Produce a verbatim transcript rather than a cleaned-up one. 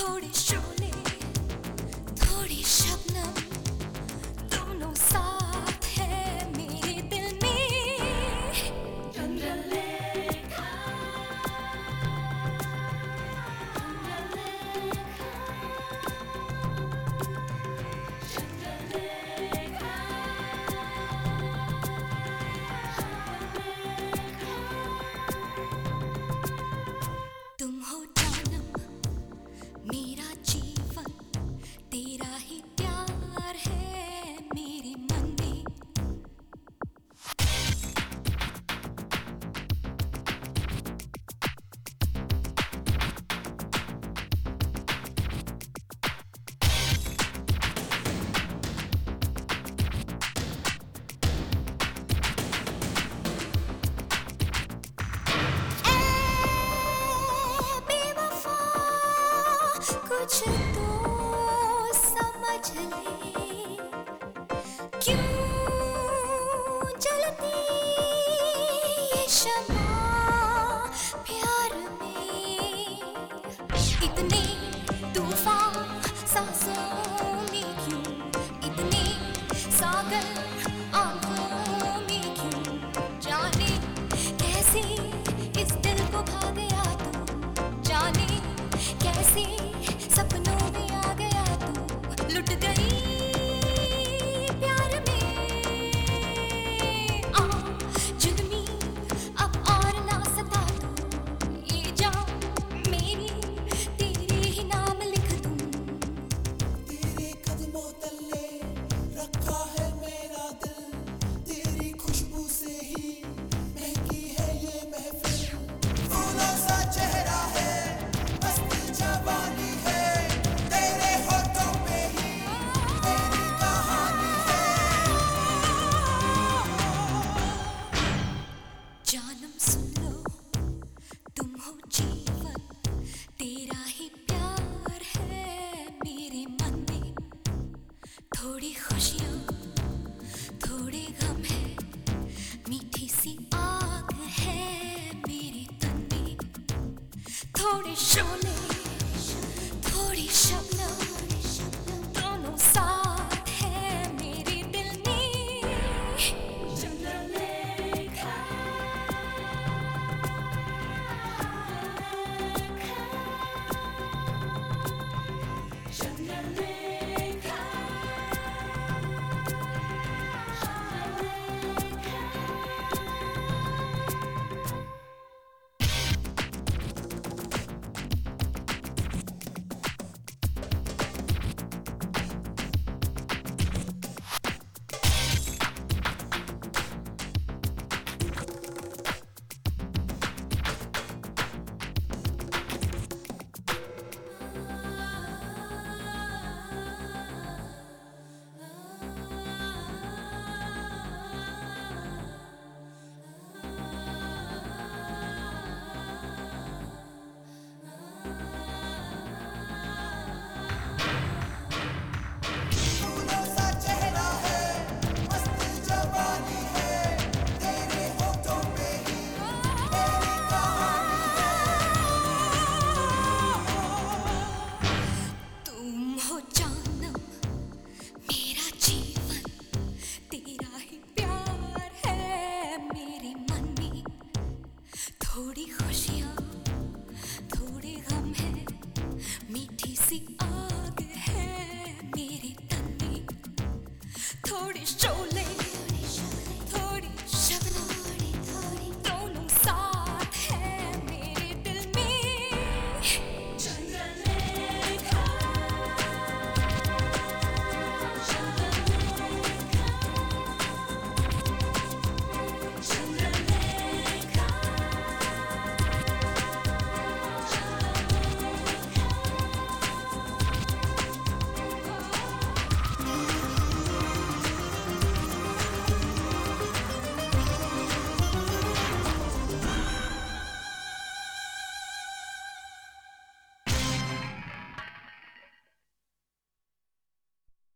थोड़े शोले थोड़ी शबनम दोनों साथ है मेरे दिल में। चंद्रलेखा चंद्रलेखा तुम हो जानम मेरा जीवन तेरा ही प्यार है मेरे मन में। कुछ तो समझ ले क्यों जलती ये शम्मा प्यार में। इतने तूफान सांसों में क्यों, इतने सागर आंखों में क्यों, जाने कैसे इस दिल को भा गया तू, जाने कैसे सपनों में आ गया तू, लुट गई प्यार में। आ जुल्मी अब और ना सता तू, ये जान मेरी तेरे ही नाम लिख दूं। तेरे कदमों तले रखा है मेरा दिल, तेरी खुशबू से ही महकी है ये महफिल। फूलों सा चेहरा है जवानी है, तेरे होठों पे ही तेरी कहानी है। जानम सुन लो तुम हो जीवन तेरा ही प्यार है मेरे मन में। थोड़ी खुशियाँ थोड़े गम है, मीठी सी आग है मेरे तन में। थोड़े शोले थोड़ी शबनम दोनों साथ है मेरे दिल में। चंद्रलेखा चंद्रलेखा फूलों सा चेहरा है, मस्त जवानी है, तेरे होठों पे ही तेरी कहानी है। तुम हो जानम मेरा जीवन तेरा ही प्यार है मेरे मन में। थोड़ी खुशियाँ थोड़े गम है, मीठी सी आग है मेरे तन में। थोड़ी शोले